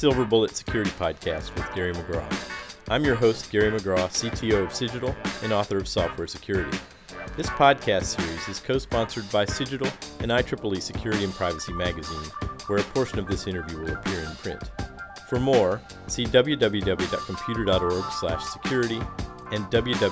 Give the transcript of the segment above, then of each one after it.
Silver Bullet Security Podcast with Gary McGraw. I'm your host, Gary McGraw, CTO of Cigital and author of Software Security. This podcast series is co-sponsored by Cigital and IEEE Security and Privacy Magazine, where a portion of this interview will appear in print. For more, see www.computer.org/security and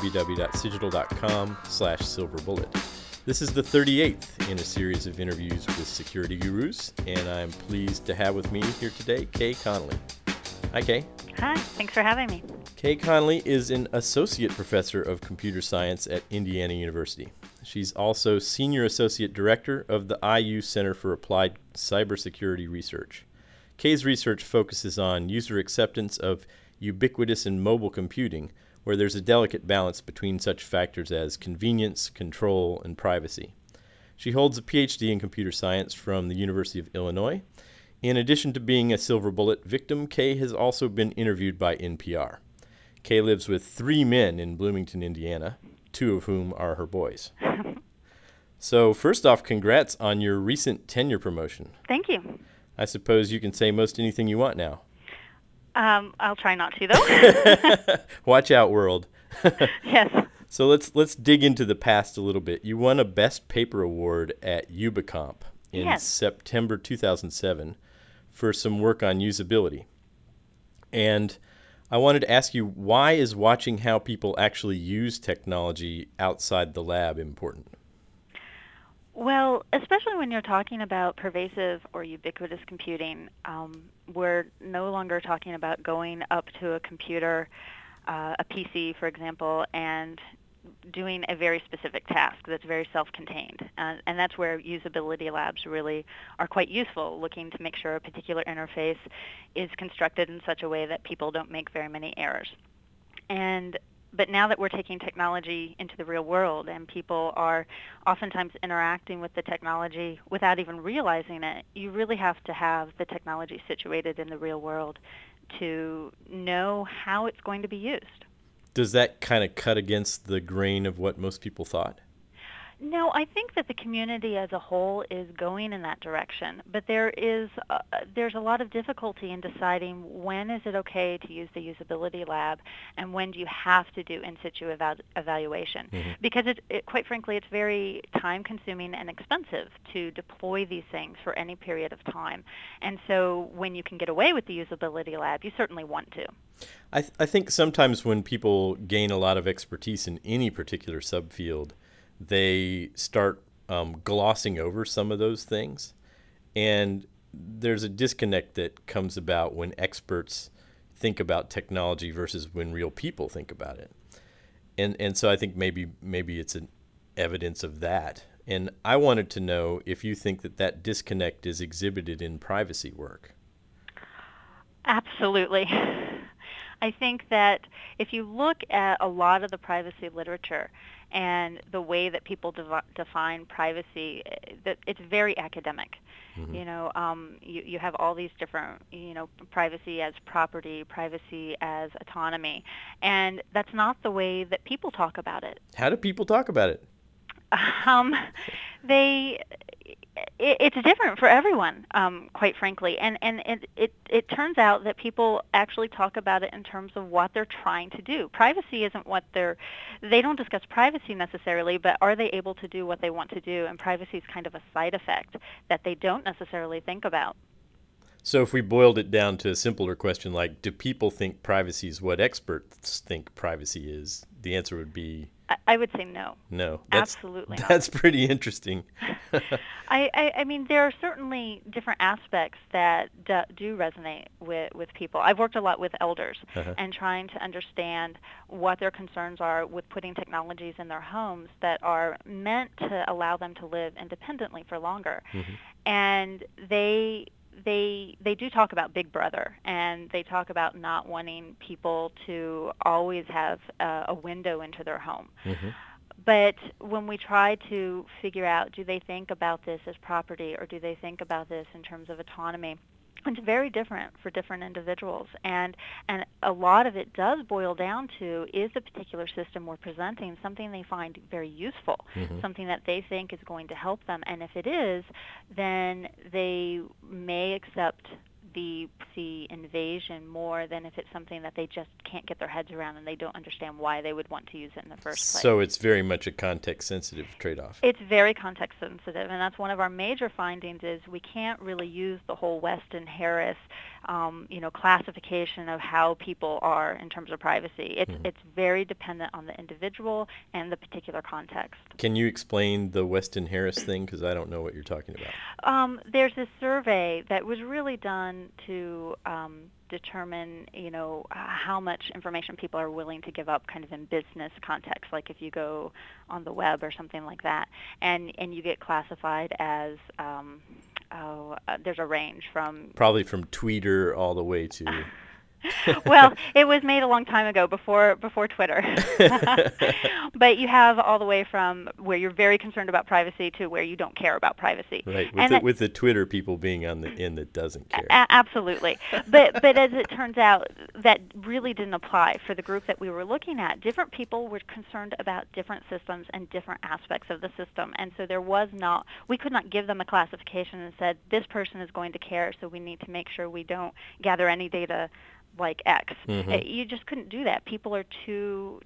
www.cigital.com/silverbullet. This is the 38th in a series of interviews with security gurus, and I'm pleased to have with me here today Kay Connolly. Hi, Kay. Hi, thanks for having me. Kay Connolly is an associate professor of computer science at Indiana University. She's also senior associate director of the IU Center for Applied Cybersecurity Research. Kay's research focuses on user acceptance of ubiquitous and mobile computing, where there's a delicate balance between such factors as convenience, control, and privacy. She holds a PhD in computer science from the University of Illinois. In addition to being a Silver Bullet victim, Kay has also been interviewed by NPR. Kay lives with 3 men in Bloomington, Indiana, 2 of whom are her boys. So first off, congrats on your recent tenure promotion. Thank you. I suppose you can say most anything you want now. I'll try not to, though. Watch out, world. Yes. So let's dig into the past a little bit. You won a Best Paper Award at UbiComp in September 2007 for some work on usability. And I wanted to ask you, why is watching how people actually use technology outside the lab important? Well, especially when you're talking about pervasive or ubiquitous computing, we're no longer talking about going up to a computer, a PC, for example, and doing a very specific task that's very self-contained. And that's where usability labs really are quite useful, looking to make sure a particular interface is constructed in such a way that people don't make very many errors. But now that we're taking technology into the real world and people are oftentimes interacting with the technology without even realizing it, you really have to have the technology situated in the real world to know how it's going to be used. Does that kind of cut against the grain of what most people thought? No, I think that the community as a whole is going in that direction, but there's a lot of difficulty in deciding when is it okay to use the usability lab and when do you have to do in situ evaluation. Mm-hmm. Because quite frankly, it's very time-consuming and expensive to deploy these things for any period of time. And so when you can get away with the usability lab, you certainly want to. I think sometimes when people gain a lot of expertise in any particular subfield, they start glossing over some of those things. And there's a disconnect that comes about when experts think about technology versus when real people think about it. And so I think maybe it's an evidence of that. And I wanted to know if you think that disconnect is exhibited in privacy work. Absolutely. I think that if you look at a lot of the privacy literature and the way that people define privacy, that it's very academic. Mm-hmm. You have all these different, privacy as property, privacy as autonomy, and that's not the way that people talk about it. How do people talk about it? It's different for everyone, quite frankly, and it turns out that people actually talk about it in terms of what they're trying to do. Privacy isn't they don't discuss privacy necessarily, but are they able to do what they want to do? And privacy is kind of a side effect that they don't necessarily think about. So if we boiled it down to a simpler question like, do people think privacy is what experts think privacy is? The answer would be... I would say no. No. Absolutely not. That's pretty interesting. I mean, there are certainly different aspects that do resonate with people. I've worked a lot with elders and trying to understand what their concerns are with putting technologies in their homes that are meant to allow them to live independently for longer. Mm-hmm. And they do talk about Big Brother, and they talk about not wanting people to always have a window into their home. Mm-hmm. But when we try to figure out, do they think about this as property or do they think about this in terms of autonomy, it's very different for different individuals. And a lot of it does boil down to, is the particular system we're presenting something they find very useful, mm-hmm. something that they think is going to help them. And if it is, then they may accept the invasion more than if it's something that they just can't get their heads around and they don't understand why they would want to use it in the first place. So it's very much a context-sensitive trade-off. It's very context-sensitive, and that's one of our major findings is we can't really use the whole Weston-Harris classification of how people are in terms of privacy. It's very dependent on the individual and the particular context. Can you explain the Weston-Harris thing? Because I don't know what you're talking about. There's this survey that was really done to determine, how much information people are willing to give up kind of in business context, like if you go on the web or something like that, and you get classified as, there's a range from... Probably from Tweeter all the way to... Well, it was made a long time ago, before Twitter. But you have all the way from where you're very concerned about privacy to where you don't care about privacy. Right, with the Twitter people being on the end that doesn't care. Absolutely. But as it turns out, that really didn't apply for the group that we were looking at. Different people were concerned about different systems and different aspects of the system. And so we could not give them a classification and said, this person is going to care, so we need to make sure we don't gather any data like X. You just couldn't do that. People are too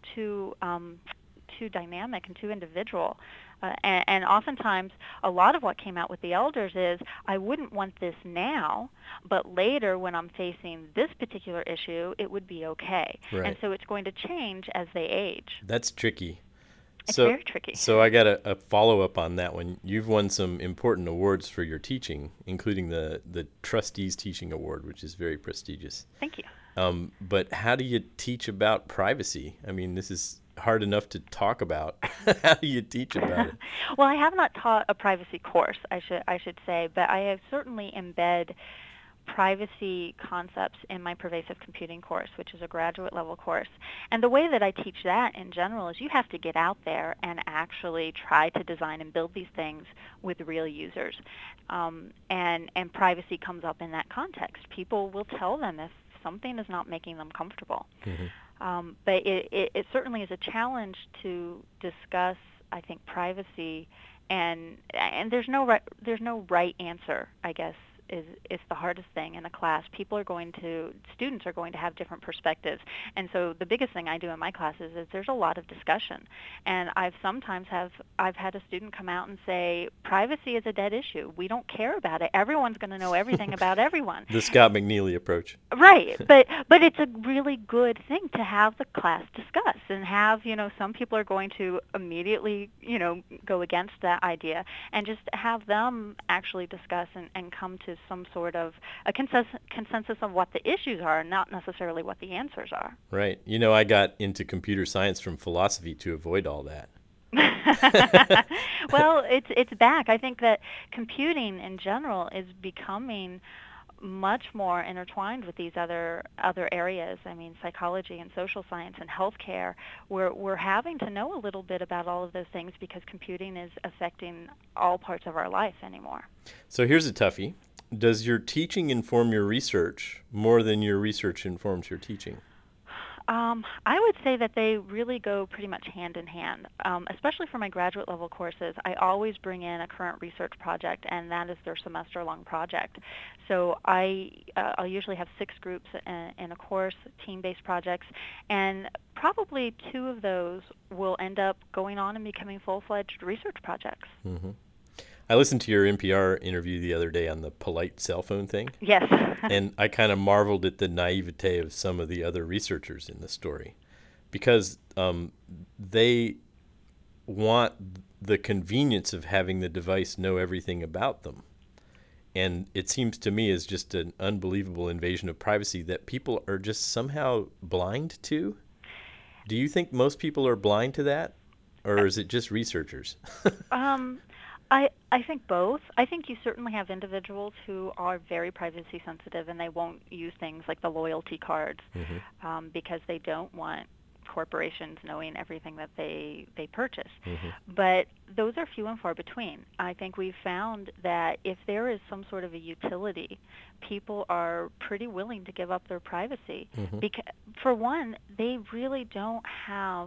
dynamic and too individual. And oftentimes, a lot of what came out with the elders is, I wouldn't want this now, but later when I'm facing this particular issue, it would be okay. Right. And so it's going to change as they age. That's tricky. It's very tricky. So I got a follow-up on that one. You've won some important awards for your teaching, including the Trustees Teaching Award, which is very prestigious. Thank you. But how do you teach about privacy? I mean, this is hard enough to talk about. How do you teach about it? Well, I have not taught a privacy course, I should say, but I have certainly embed privacy concepts in my pervasive computing course, which is a graduate level course. And the way that I teach that in general is you have to get out there and actually try to design and build these things with real users. And privacy comes up in that context. People will tell them if something is not making them comfortable. But it certainly is a challenge to discuss, I think, privacy, and there's no right answer, I guess, is the hardest thing in a class. Students are going to have different perspectives. And so the biggest thing I do in my classes is there's a lot of discussion. And I've had a student come out and say, privacy is a dead issue. We don't care about it. Everyone's going to know everything about everyone. The Scott McNeely approach. Right. But it's a really good thing to have the class discuss and have, some people are going to immediately, go against that idea, and just have them actually discuss and come to some sort of a consensus of what the issues are, not necessarily what the answers are. Right. I got into computer science from philosophy to avoid all that. Well, it's back. I think that computing in general is becoming much more intertwined with these other areas. I mean, psychology and social science and healthcare. We're having to know a little bit about all of those things because computing is affecting all parts of our life anymore. So here's a toughie. Does your teaching inform your research more than your research informs your teaching? I would say that they really go pretty much hand in hand, especially for my graduate level courses. I always bring in a current research project, and that is their semester-long project. So I'll usually have 6 groups in a course, team-based projects, and probably 2 of those will end up going on and becoming full-fledged research projects. I listened to your NPR interview the other day on the polite cell phone thing. Yes. And I kind of marveled at the naivete of some of the other researchers in the story, because they want the convenience of having the device know everything about them. And it seems to me as just an unbelievable invasion of privacy that people are just somehow blind to. Do you think most people are blind to that, or is it just researchers? I think both. I think you certainly have individuals who are very privacy sensitive and they won't use things like the loyalty cards because they don't want corporations knowing everything that they purchase. But those are few and far between. I think we've found that if there is some sort of a utility, people are pretty willing to give up their privacy. Because, for one, they really don't have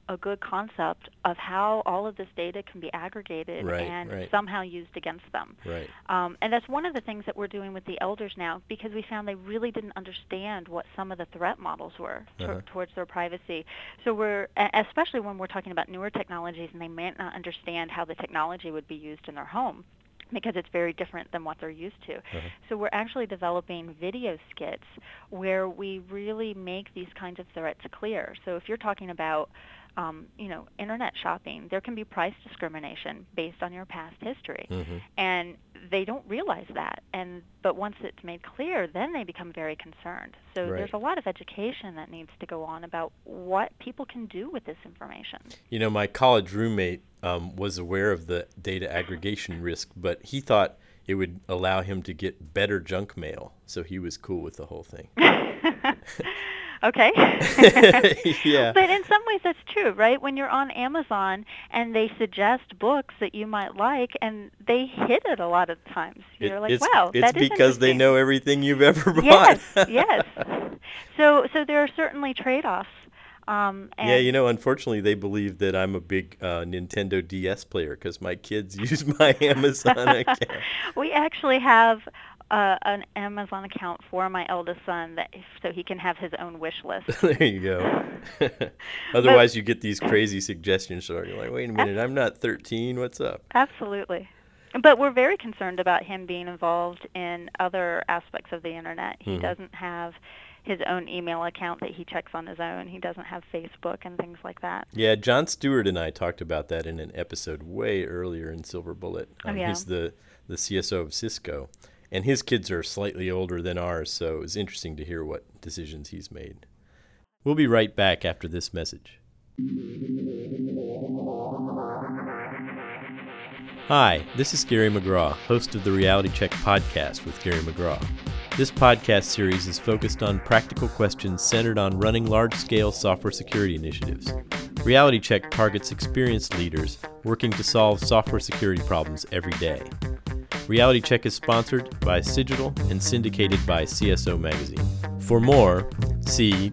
a good concept of how all of this data can be aggregated and somehow used against them. Right. And that's one of the things that we're doing with the elders now, because we found they really didn't understand what some of the threat models were towards their privacy. So especially when we're talking about newer technologies and they may not understand how the technology would be used in their home, because it's very different than what they're used to. So we're actually developing video skits where we really make these kinds of threats clear. So if you're talking about internet shopping, there can be price discrimination based on your past history. And they don't realize that. But once it's made clear, then they become very concerned. So there's a lot of education that needs to go on about what people can do with this information. My college roommate was aware of the data aggregation risk, but he thought it would allow him to get better junk mail. So he was cool with the whole thing. Okay. Yeah. But in some ways that's true, right? When you're on Amazon and they suggest books that you might like, and they hit it a lot of times. You're like, wow, that is interesting. It's because they know everything you've ever bought. Yes. So there are certainly trade-offs. Unfortunately, they believe that I'm a big Nintendo DS player because my kids use my Amazon account. We actually have an Amazon account for my eldest son, so he can have his own wish list. There you go. Otherwise, you get these crazy suggestions. So you're like, wait a minute, I'm not 13. What's up? Absolutely. But we're very concerned about him being involved in other aspects of the Internet. He doesn't have his own email account that he checks on his own. He doesn't have Facebook and things like that. Yeah, Jon Stewart and I talked about that in an episode way earlier in Silver Bullet. He's the CSO of Cisco, and his kids are slightly older than ours, so it was interesting to hear what decisions he's made. We'll be right back after this message. Hi, this is Gary McGraw, host of the Reality Check podcast with Gary McGraw. This podcast series is focused on practical questions centered on running large-scale software security initiatives. Reality Check targets experienced leaders working to solve software security problems every day. Reality Check is sponsored by Cigital and syndicated by CSO Magazine. For more, see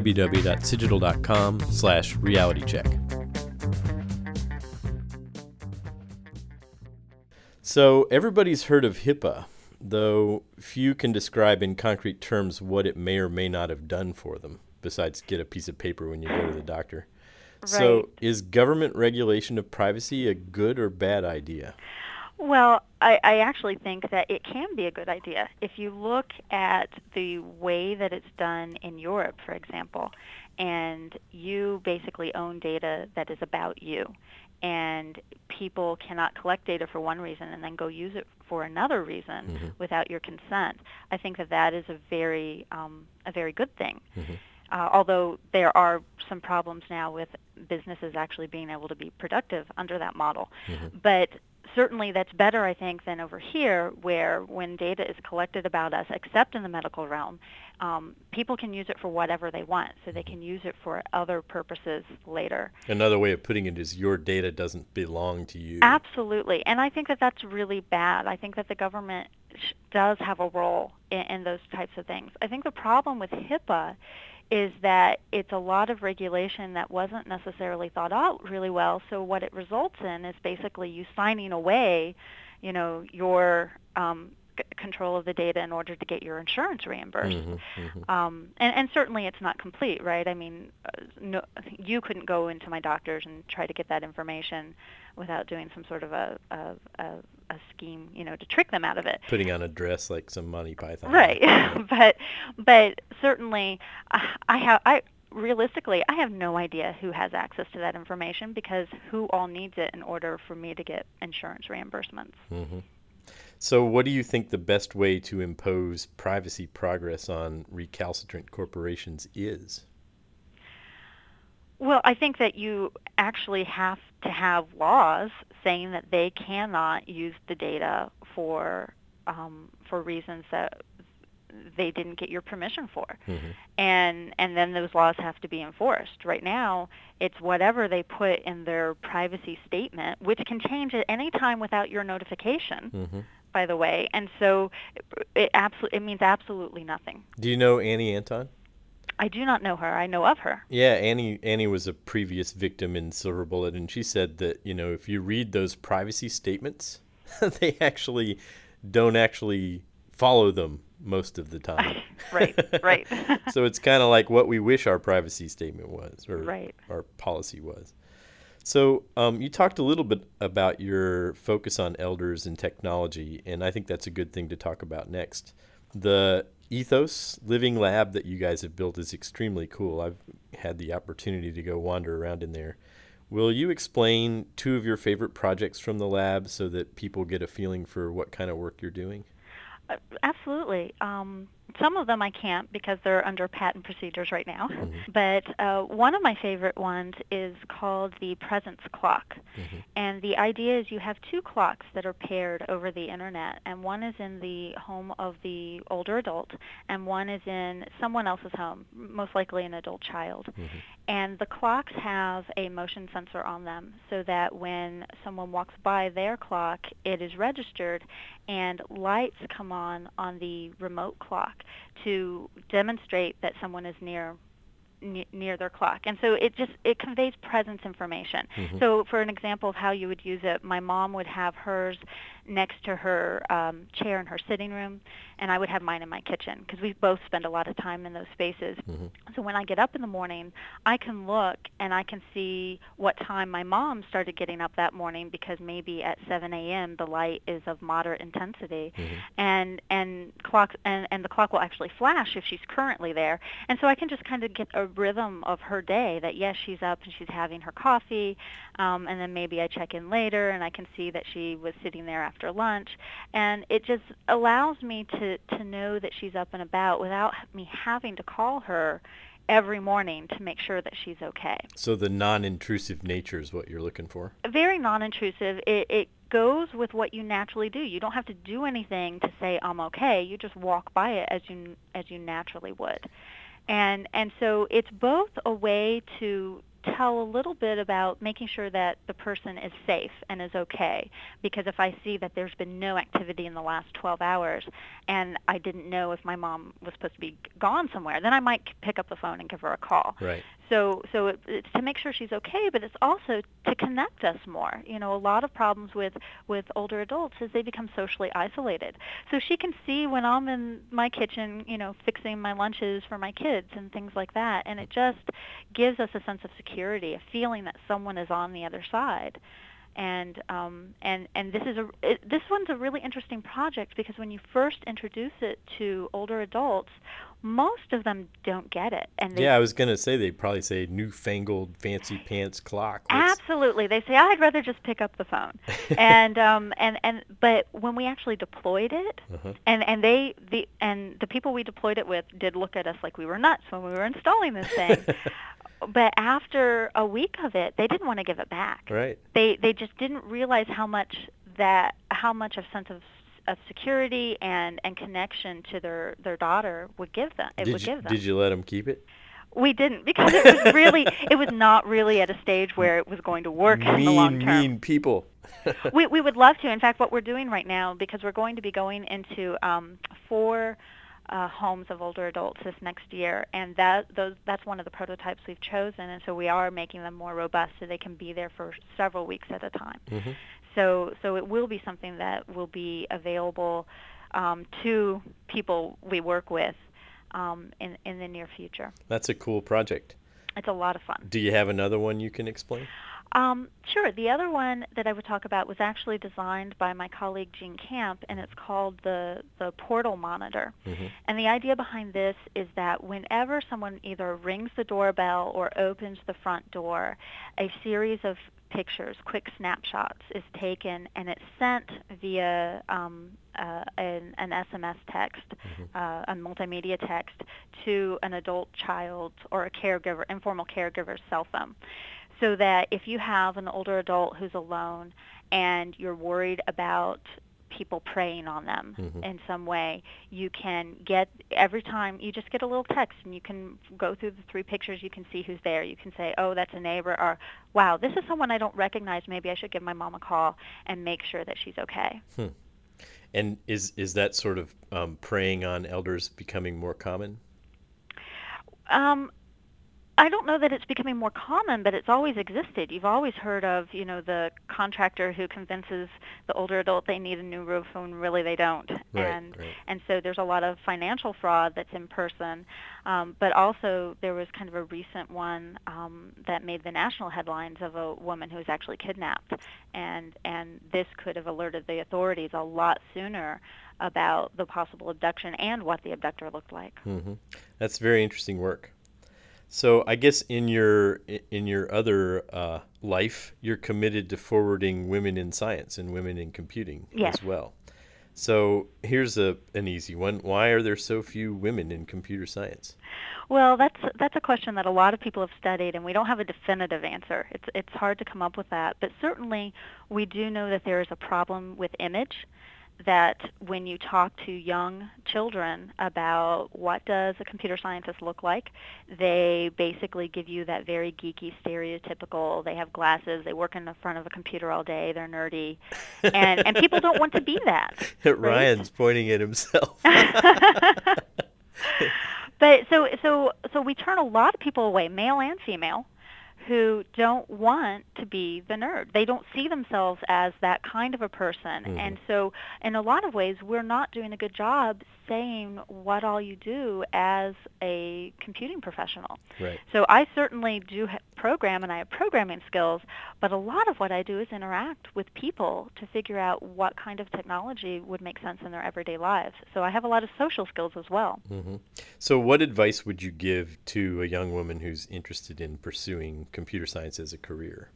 www.cigital.com/realitycheck. So everybody's heard of HIPAA, though few can describe in concrete terms what it may or may not have done for them, besides get a piece of paper when you go to the doctor. Right. So is government regulation of privacy a good or bad idea? Well, I actually think that it can be a good idea. If you look at the way that it's done in Europe, for example, and you basically own data that is about you, and people cannot collect data for one reason and then go use it for another reason without your consent, I think that is a very good thing. Although there are some problems now with businesses actually being able to be productive under that model. But certainly that's better, I think, than over here, where when data is collected about us, except in the medical realm, people can use it for whatever they want. So they can use it for other purposes later. Another way of putting it is your data doesn't belong to you. Absolutely. And I think that's really bad. I think that the government does have a role in those types of things. I think the problem with HIPAA is that it's a lot of regulation that wasn't necessarily thought out really well. So what it results in is basically you signing away, your control of the data in order to get your insurance reimbursed. And certainly it's not complete, right? I mean, you couldn't go into my doctor's and try to get that information without doing some sort of a scheme, to trick them out of it. Putting on a dress like some Monty Python. Right. but certainly realistically, I have no idea who has access to that information, because who all needs it in order for me to get insurance reimbursements. So what do you think the best way to impose privacy progress on recalcitrant corporations is? Well, I think that you actually have to have laws saying that they cannot use the data for reasons that they didn't get your permission for. And then those laws have to be enforced. Right now, it's whatever they put in their privacy statement, which can change at any time without your notification, by the way. And so it means absolutely nothing. Do you know Annie Anton? I do not know her. I know of her. Yeah, Annie was a previous victim in Silver Bullet, and she said that, if you read those privacy statements, they actually don't actually follow them most of the time. Right, right. So it's kind of like what we wish our privacy statement was, or Right. our policy was. So you talked a little bit about your focus on elders and technology, and I think that's a good thing to talk about next. The Ethos Living Lab that you guys have built is extremely cool. I've had the opportunity to go wander around in there. Will you explain two of your favorite projects from the lab so that people get a feeling for what kind of work you're doing? Absolutely. Some of them I can't because they're under patent procedures right now. Mm-hmm. But one of my favorite ones is called the Presence Clock. Mm-hmm. And the idea is you have two clocks that are paired over the internet, and one is in the home of the older adult, and one is in someone else's home, most likely an adult child. Mm-hmm. And the clocks have a motion sensor on them so that when someone walks by their clock, it is registered, and lights come on the remote clock to demonstrate that someone is near their clock. And so it conveys presence information. Mm-hmm. So for an example of how you would use it, my mom would have hers next to her chair in her sitting room, and I would have mine in my kitchen because we both spend a lot of time in those spaces. Mm-hmm. So when I get up in the morning, I can look and I can see what time my mom started getting up that morning because maybe at 7 a.m. the light is of moderate intensity, Mm-hmm. and the clock will actually flash if she's currently there. And so I can just kind of get a rhythm of her day that yes, she's up and she's having her coffee, and then maybe I check in later and I can see that she was sitting there after lunch, and it just allows me to know that she's up and about without me having to call her every morning to make sure that she's okay. So the non-intrusive nature is what you're looking for? Very non-intrusive. It goes with what you naturally do. You don't have to do anything to say I'm okay. You just walk by it as you naturally would. And so it's both a way to tell a little bit about making sure that the person is safe and is okay, because if I see that there's been no activity in the last 12 hours and I didn't know if my mom was supposed to be gone somewhere, then I might pick up the phone and give her a call. Right. So it's to make sure she's okay, but it's also to connect us more. A lot of problems with older adults is they become socially isolated. So she can see when I'm in my kitchen, fixing my lunches for my kids and things like that, and it just gives us a sense of security, a feeling that someone is on the other side. And this one's a really interesting project because when you first introduce it to older adults, most of them don't get it. And I was going to say they'd probably say newfangled fancy pants clock. Absolutely. They say I'd rather just pick up the phone. But when we actually deployed it, Uh-huh. and the people we deployed it with did look at us like we were nuts when we were installing this thing. But after a week of it, they didn't want to give it back. Right. They just didn't realize how much a sense of security and connection to their daughter would give them. Did you let them keep it? We didn't, because it was not really at a stage where it was going to work in the long term. Mean people. We would love to. In fact, what we're doing right now, because we're going to be going into 4 homes of older adults this next year, and that's one of the prototypes we've chosen, and so we are making them more robust so they can be there for several weeks at a time. Mm-hmm. So it will be something that will be available to people we work with in the near future. That's a cool project. It's a lot of fun. Do you have another one you can explain? Sure. The other one that I would talk about was actually designed by my colleague Jean Camp, and it's called the Portal Monitor. Mm-hmm. And the idea behind this is that whenever someone either rings the doorbell or opens the front door, a series of pictures, quick snapshots, is taken, and it's sent via an SMS text, Mm-hmm. a multimedia text, to an adult child or a caregiver, informal caregiver's cell phone. So that if you have an older adult who's alone and you're worried about people preying on them Mm-hmm. in some way, you can get, every time you just get a little text and you can go through the 3 pictures, you can see who's there. You can say, oh, that's a neighbor, or wow, this is someone I don't recognize. Maybe I should give my mom a call and make sure that she's okay. And is that sort of preying on elders becoming more common? Um, I don't know that it's becoming more common, but it's always existed. You've always heard of, the contractor who convinces the older adult they need a new roof when really they don't. Right, right. And so there's a lot of financial fraud that's in person. But also there was kind of a recent one that made the national headlines of a woman who was actually kidnapped. And this could have alerted the authorities a lot sooner about the possible abduction and what the abductor looked like. Mm-hmm. That's very interesting work. So I guess in your other life, you're committed to forwarding women in science and women in computing Yes. as well. So here's an easy one. Why are there so few women in computer science? Well, that's a question that a lot of people have studied, and we don't have a definitive answer. It's hard to come up with that, but certainly we do know that there is a problem with image. That when you talk to young children about what does a computer scientist look like, they basically give you that very geeky, stereotypical, they have glasses, they work in the front of a computer all day, they're nerdy, and people don't want to be that. Right? Ryan's pointing at himself. But so we turn a lot of people away, male and female, who don't want to be the nerd. They don't see themselves as that kind of a person. Mm-hmm. And so in a lot of ways, we're not doing a good job saying what all you do as a computing professional. Right. So I certainly do program, and I have programming skills, but a lot of what I do is interact with people to figure out what kind of technology would make sense in their everyday lives. So I have a lot of social skills as well. Mm-hmm. So what advice would you give to a young woman who's interested in pursuing computer science as a career?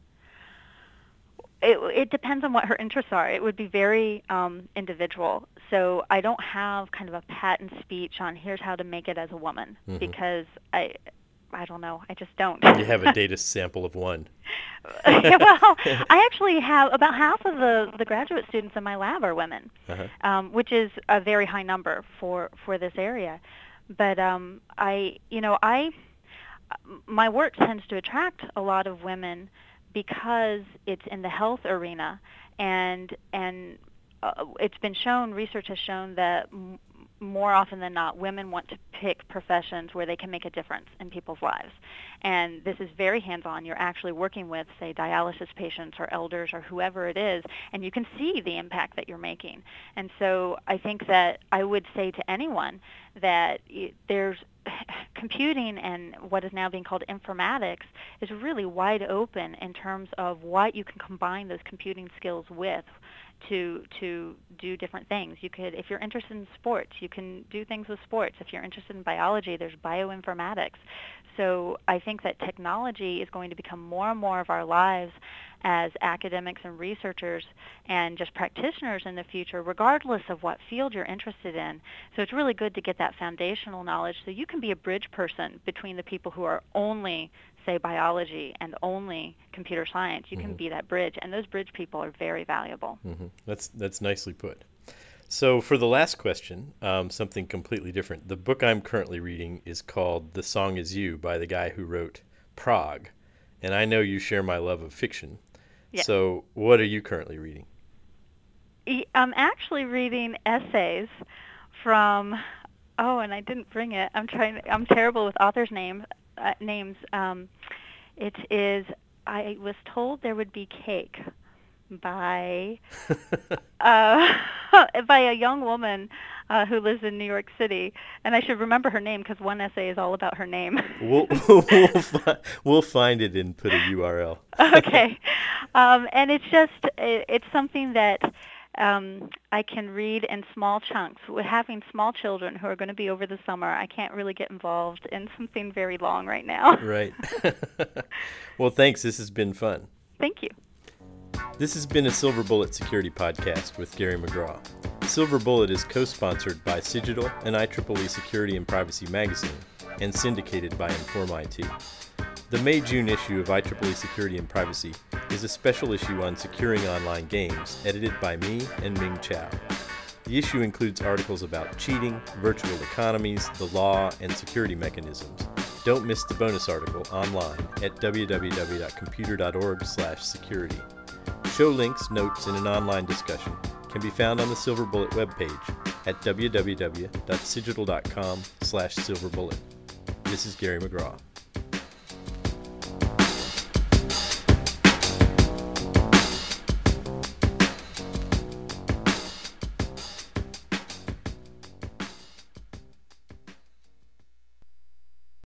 It depends on what her interests are. It would be very individual. So I don't have kind of a patent speech on here's how to make it as a woman, mm-hmm. because I don't know. I just don't. You have a data sample of one. Well, I actually have about half of the graduate students in my lab are women, uh-huh. Which is a very high number for this area. But my work tends to attract a lot of women because it's in the health arena, and it's been shown, research has shown that more often than not, women want to pick professions where they can make a difference in people's lives. And this is very hands-on. You're actually working with, say, dialysis patients or elders or whoever it is, and you can see the impact that you're making. And so I think that I would say to anyone that there's computing and what is now being called informatics is really wide open in terms of what you can combine those computing skills with to do different things. You could, if you're interested in sports, you can do things with sports. If you're interested in biology, there's bioinformatics. So I think that technology is going to become more and more of our lives as academics and researchers and just practitioners in the future, regardless of what field you're interested in. So it's really good to get that foundational knowledge so you can be a bridge person between the people who are only, say, biology and only computer science. You mm-hmm. can be that bridge, and those bridge people are very valuable. Mm-hmm. That's nicely put. So for the last question, something completely different. The book I'm currently reading is called The Song Is You by the guy who wrote Prague, and I know you share my love of fiction. Yeah. So what are you currently reading? I'm actually reading essays from, and I didn't bring it. I'm terrible with authors' names. It is, I was told there would be cake by a young woman who lives in New York City, and I should remember her name because one essay is all about her name. We'll find it and put a URL. Okay, and it's something that I can read in small chunks. With having small children who are going to be over the summer, I can't really get involved in something very long right now. Right. Well, thanks. This has been fun. Thank you. This has been a Silver Bullet Security Podcast with Gary McGraw. Silver Bullet is co-sponsored by Cigital and IEEE Security and Privacy Magazine and syndicated by Inform IT. The May-June issue of IEEE Security and Privacy is a special issue on securing online games, edited by me and Ming Chow. The issue includes articles about cheating, virtual economies, the law, and security mechanisms. Don't miss the bonus article online at www.computer.org/security. Show links, notes, and an online discussion can be found on the Silver Bullet webpage at www.cigital.com/silverbullet. This is Gary McGraw.